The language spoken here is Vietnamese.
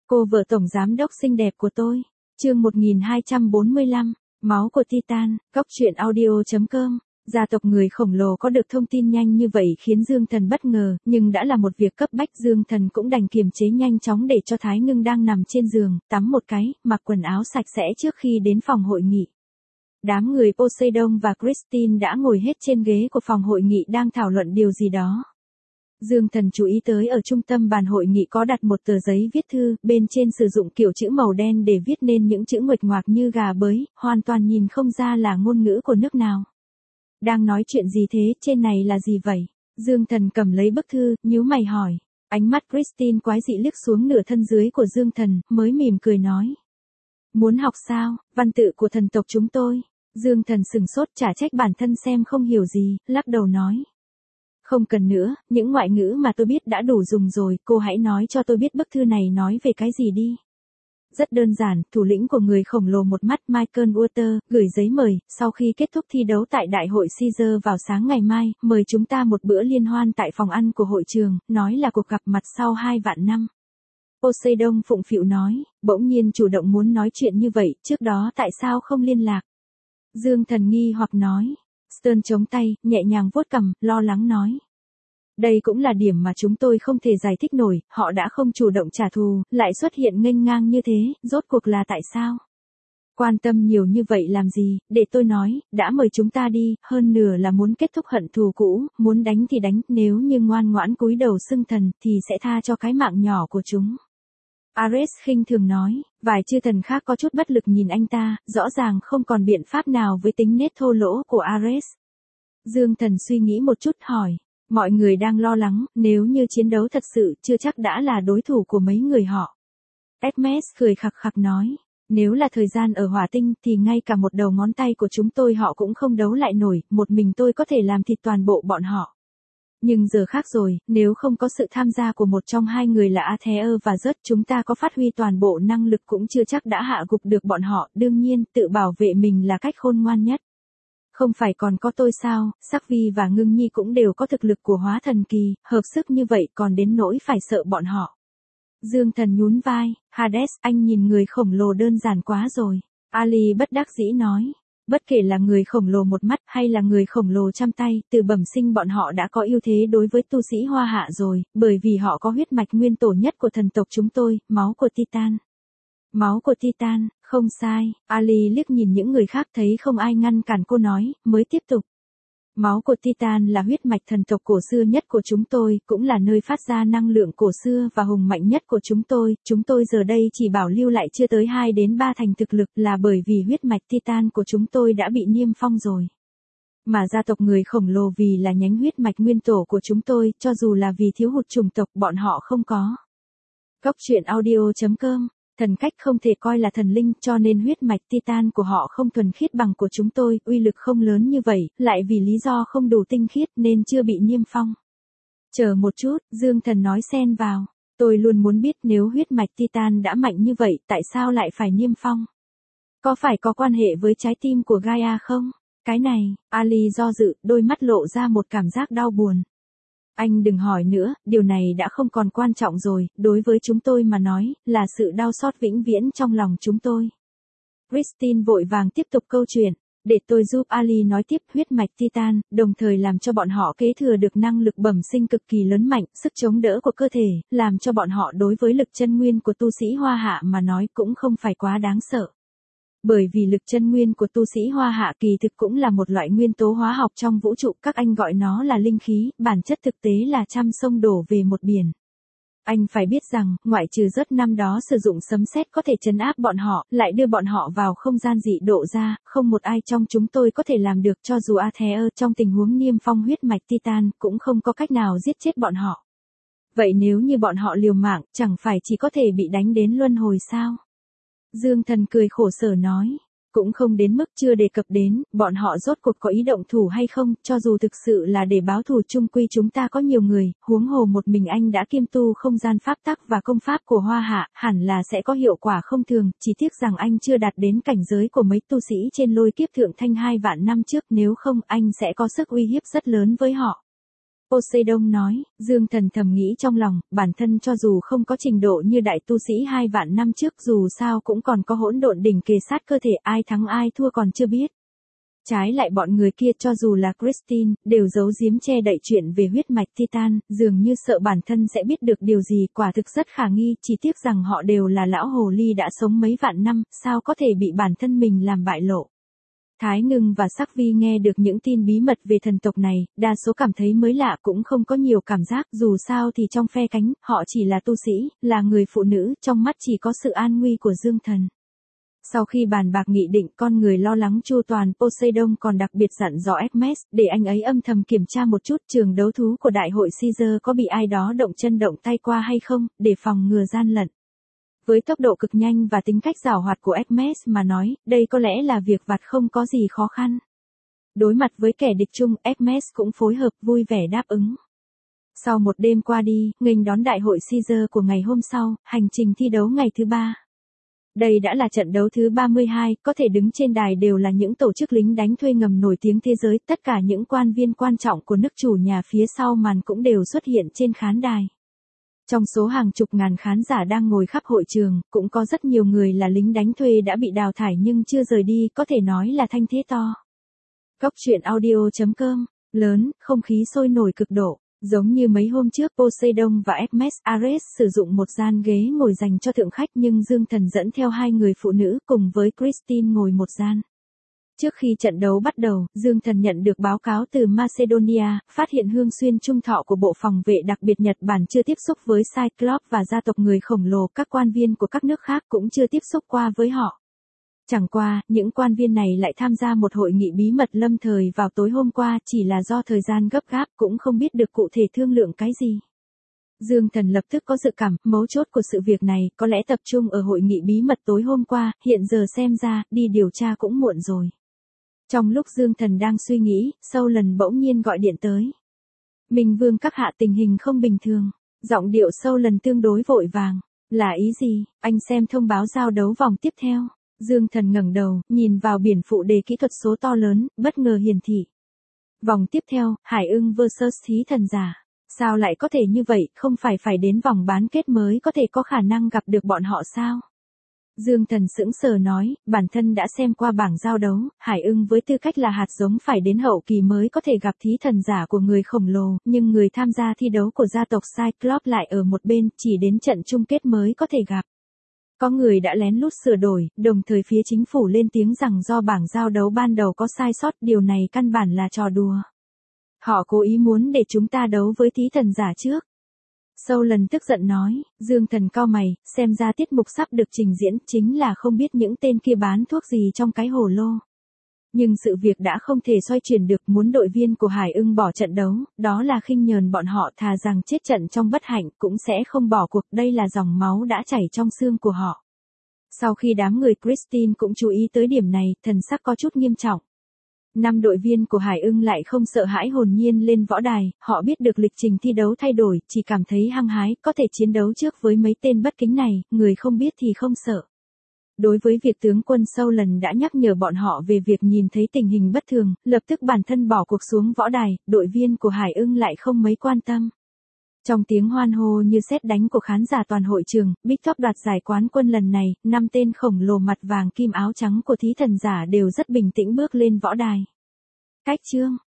Cô vợ tổng giám đốc xinh đẹp của tôi. Chương 1245, máu của Titan, góc truyện audio.com. Gia tộc người khổng lồ có được thông tin nhanh như vậy khiến Dương Thần bất ngờ, nhưng đã là một việc cấp bách, Dương Thần cũng đành kiềm chế nhanh chóng để cho Thái Ngưng đang nằm trên giường, tắm một cái, mặc quần áo sạch sẽ trước khi đến phòng hội nghị. Đám người Poseidon và Christine đã ngồi hết trên ghế của phòng hội nghị đang thảo luận điều gì đó. Dương Thần chú ý tới ở trung tâm bàn hội nghị có đặt một tờ giấy viết thư, bên trên sử dụng kiểu chữ màu đen để viết nên những chữ nguệch ngoạc như gà bới, hoàn toàn nhìn không ra là ngôn ngữ của nước nào. Đang nói chuyện gì thế, trên này là gì vậy? Dương Thần cầm lấy bức thư, nhíu mày hỏi. Ánh mắt Christine quái dị liếc xuống nửa thân dưới của Dương Thần, mới mỉm cười nói. Muốn học sao, văn tự của thần tộc chúng tôi. Dương Thần sừng sốt, chả trách bản thân xem không hiểu gì, lắc đầu nói. Không cần nữa, những ngoại ngữ mà tôi biết đã đủ dùng rồi, cô hãy nói cho tôi biết bức thư này nói về cái gì đi. Rất đơn giản, thủ lĩnh của người khổng lồ một mắt Michael Walter, gửi giấy mời, sau khi kết thúc thi đấu tại Đại hội Caesar vào sáng ngày mai, mời chúng ta một bữa liên hoan tại phòng ăn của hội trường, nói là cuộc gặp mặt sau 2 vạn năm. Poseidon phụng phịu nói, bỗng nhiên chủ động muốn nói chuyện như vậy, trước đó tại sao không liên lạc? Dương Thần nghi hoặc nói. Stern chống tay, nhẹ nhàng vuốt cằm, lo lắng nói. Đây cũng là điểm mà chúng tôi không thể giải thích nổi, họ đã không chủ động trả thù, lại xuất hiện nghênh ngang như thế, rốt cuộc là tại sao? Quan tâm nhiều như vậy làm gì, để tôi nói, đã mời chúng ta đi, hơn nửa là muốn kết thúc hận thù cũ, muốn đánh thì đánh, nếu như ngoan ngoãn cúi đầu xưng thần, thì sẽ tha cho cái mạng nhỏ của chúng. Ares khinh thường nói, vài chư thần khác có chút bất lực nhìn anh ta, rõ ràng không còn biện pháp nào với tính nết thô lỗ của Ares. Dương Thần suy nghĩ một chút hỏi, mọi người đang lo lắng, nếu như chiến đấu thật sự, chưa chắc đã là đối thủ của mấy người họ. Hermes cười khặc khặc nói, nếu là thời gian ở hỏa tinh thì ngay cả một đầu ngón tay của chúng tôi họ cũng không đấu lại nổi, một mình tôi có thể làm thịt toàn bộ bọn họ. Nhưng giờ khác rồi, nếu không có sự tham gia của một trong hai người là Aether và Zeus, chúng ta có phát huy toàn bộ năng lực cũng chưa chắc đã hạ gục được bọn họ, đương nhiên, tự bảo vệ mình là cách khôn ngoan nhất. Không phải còn có tôi sao, Sắc Vi và Ngưng Nhi cũng đều có thực lực của hóa thần kỳ, hợp sức như vậy còn đến nỗi phải sợ bọn họ. Dương Thần nhún vai, Hades, anh nhìn người khổng lồ đơn giản quá rồi. Ali bất đắc dĩ nói. Bất kể là người khổng lồ một mắt hay là người khổng lồ trăm tay, từ bẩm sinh bọn họ đã có ưu thế đối với tu sĩ Hoa Hạ rồi, bởi vì họ có huyết mạch nguyên tổ nhất của thần tộc chúng tôi, máu của Titan. Máu của Titan, không sai, Ali liếc nhìn những người khác thấy không ai ngăn cản cô nói, mới tiếp tục. Máu của Titan là huyết mạch thần tộc cổ xưa nhất của chúng tôi, cũng là nơi phát ra năng lượng cổ xưa và hùng mạnh nhất của chúng tôi giờ đây chỉ bảo lưu lại chưa tới 2 đến 3 thành thực lực là bởi vì huyết mạch Titan của chúng tôi đã bị niêm phong rồi. Mà gia tộc người khổng lồ vì là nhánh huyết mạch nguyên tổ của chúng tôi, cho dù là vì thiếu hụt chủng tộc bọn họ không có. Góc truyện audio.com. Thần cách không thể coi là thần linh, cho nên huyết mạch Titan của họ không thuần khiết bằng của chúng tôi, uy lực không lớn như vậy, lại vì lý do không đủ tinh khiết nên chưa bị niêm phong. Chờ một chút, Dương Thần nói xen vào, tôi luôn muốn biết nếu huyết mạch Titan đã mạnh như vậy, tại sao lại phải niêm phong? Có phải có quan hệ với trái tim của Gaia không? Cái này, Ali do dự, đôi mắt lộ ra một cảm giác đau buồn. Anh đừng hỏi nữa, điều này đã không còn quan trọng rồi, đối với chúng tôi mà nói, là sự đau xót vĩnh viễn trong lòng chúng tôi. Christine vội vàng tiếp tục câu chuyện, để tôi giúp Ali nói tiếp huyết mạch Titan, đồng thời làm cho bọn họ kế thừa được năng lực bẩm sinh cực kỳ lớn mạnh, sức chống đỡ của cơ thể, làm cho bọn họ đối với lực chân nguyên của tu sĩ Hoa Hạ mà nói cũng không phải quá đáng sợ. Bởi vì lực chân nguyên của tu sĩ Hoa Hạ kỳ thực cũng là một loại nguyên tố hóa học trong vũ trụ, các anh gọi nó là linh khí, bản chất thực tế là trăm sông đổ về một biển. Anh phải biết rằng, ngoại trừ Zeus năm đó sử dụng sấm sét có thể trấn áp bọn họ, lại đưa bọn họ vào không gian dị độ ra, không một ai trong chúng tôi có thể làm được, cho dù Aether trong tình huống niêm phong huyết mạch Titan cũng không có cách nào giết chết bọn họ. Vậy nếu như bọn họ liều mạng, chẳng phải chỉ có thể bị đánh đến luân hồi sao? Dương Thần cười khổ sở nói, cũng không đến mức chưa đề cập đến, bọn họ rốt cuộc có ý động thủ hay không, cho dù thực sự là để báo thù chung quy chúng ta có nhiều người, huống hồ một mình anh đã kiêm tu không gian pháp tắc và công pháp của Hoa Hạ, hẳn là sẽ có hiệu quả không thường, chỉ tiếc rằng anh chưa đạt đến cảnh giới của mấy tu sĩ trên lôi kiếp thượng thanh 2 vạn năm trước, nếu không anh sẽ có sức uy hiếp rất lớn với họ. Poseidon nói, Dương Thần thầm nghĩ trong lòng, bản thân cho dù không có trình độ như đại tu sĩ 2 vạn năm trước dù sao cũng còn có hỗn độn đỉnh kề sát cơ thể, ai thắng ai thua còn chưa biết. Trái lại bọn người kia cho dù là Christine, đều giấu giếm che đậy chuyện về huyết mạch Titan, dường như sợ bản thân sẽ biết được điều gì, quả thực rất khả nghi, chỉ tiếc rằng họ đều là lão hồ ly đã sống mấy vạn năm, sao có thể bị bản thân mình làm bại lộ. Thái Ngưng và Sắc Vi nghe được những tin bí mật về thần tộc này, đa số cảm thấy mới lạ cũng không có nhiều cảm giác, dù sao thì trong phe cánh, họ chỉ là tu sĩ, là người phụ nữ, trong mắt chỉ có sự an nguy của Dương Thần. Sau khi bàn bạc nghị định, con người lo lắng chu toàn, Poseidon còn đặc biệt dặn dò Hermes, để anh ấy âm thầm kiểm tra một chút trường đấu thú của đại hội Caesar có bị ai đó động chân động tay qua hay không, để phòng ngừa gian lận. Với tốc độ cực nhanh và tính cách giảo hoạt của Hermes mà nói, đây có lẽ là việc vặt không có gì khó khăn. Đối mặt với kẻ địch chung, Hermes cũng phối hợp vui vẻ đáp ứng. Sau một đêm qua đi, nghênh đón đại hội Caesar của ngày hôm sau, hành trình thi đấu ngày thứ 3. Đây đã là trận đấu thứ 32, có thể đứng trên đài đều là những tổ chức lính đánh thuê ngầm nổi tiếng thế giới, tất cả những quan viên quan trọng của nước chủ nhà phía sau màn cũng đều xuất hiện trên khán đài. Trong số hàng chục ngàn khán giả đang ngồi khắp hội trường, cũng có rất nhiều người là lính đánh thuê đã bị đào thải nhưng chưa rời đi, có thể nói là thanh thế to. Góc truyện audio.com, lớn, không khí sôi nổi cực độ. Giống như mấy hôm trước Poseidon và Hermes, Ares sử dụng một gian ghế ngồi dành cho thượng khách nhưng Dương Thần dẫn theo 2 người phụ nữ cùng với Christine ngồi một gian. Trước khi trận đấu bắt đầu, Dương Thần nhận được báo cáo từ Macedonia, phát hiện Hương Xuyên Trung Thọ của Bộ Phòng vệ đặc biệt Nhật Bản chưa tiếp xúc với Cyclops và gia tộc người khổng lồ, các quan viên của các nước khác cũng chưa tiếp xúc qua với họ. Chẳng qua, những quan viên này lại tham gia một hội nghị bí mật lâm thời vào tối hôm qua, chỉ là do thời gian gấp gáp cũng không biết được cụ thể thương lượng cái gì. Dương Thần lập tức có dự cảm, mấu chốt của sự việc này có lẽ tập trung ở hội nghị bí mật tối hôm qua, hiện giờ xem ra, đi điều tra cũng muộn rồi. Trong lúc Dương Thần đang suy nghĩ, Solon bỗng nhiên gọi điện tới. Minh Vương các hạ, tình hình không bình thường. Giọng điệu Solon tương đối vội vàng. Là ý gì? Anh xem thông báo giao đấu vòng tiếp theo. Dương Thần ngẩng đầu, nhìn vào biển phụ đề kỹ thuật số to lớn, bất ngờ hiển thị. Vòng tiếp theo, Hải Ưng vs Thí Thần Giả. Sao lại có thể như vậy, không phải đến vòng bán kết mới có thể có khả năng gặp được bọn họ sao? Dương Thần sững sờ nói, bản thân đã xem qua bảng giao đấu, Hải Ưng với tư cách là hạt giống phải đến hậu kỳ mới có thể gặp Thí Thần Giả của người khổng lồ, nhưng người tham gia thi đấu của gia tộc Cyclops lại ở một bên, chỉ đến trận chung kết mới có thể gặp. Có người đã lén lút sửa đổi, đồng thời phía chính phủ lên tiếng rằng do bảng giao đấu ban đầu có sai sót, điều này căn bản là trò đùa. Họ cố ý muốn để chúng ta đấu với Thí Thần Giả trước. Solon tức giận nói, Dương Thần cau mày, xem ra tiết mục sắp được trình diễn chính là không biết những tên kia bán thuốc gì trong cái hồ lô. Nhưng sự việc đã không thể xoay chuyển được, muốn đội viên của Hải Ưng bỏ trận đấu, đó là khinh nhờn bọn họ, thà rằng chết trận trong bất hạnh cũng sẽ không bỏ cuộc, đây là dòng máu đã chảy trong xương của họ. Sau khi đám người Christine cũng chú ý tới điểm này, thần sắc có chút nghiêm trọng. 5 đội viên của Hải Ưng lại không sợ hãi hồn nhiên lên võ đài, họ biết được lịch trình thi đấu thay đổi, chỉ cảm thấy hăng hái, có thể chiến đấu trước với mấy tên bất kính này, người không biết thì không sợ. Đối với việc tướng quân Solon đã nhắc nhở bọn họ về việc nhìn thấy tình hình bất thường, lập tức bản thân bỏ cuộc xuống võ đài, đội viên của Hải Ưng lại không mấy quan tâm. Trong tiếng hoan hô như sét đánh của khán giả toàn hội trường, Big Top đoạt giải quán quân lần này, 5 tên khổng lồ mặt vàng kim áo trắng của Thí Thần Giả đều rất bình tĩnh bước lên võ đài. Cách chương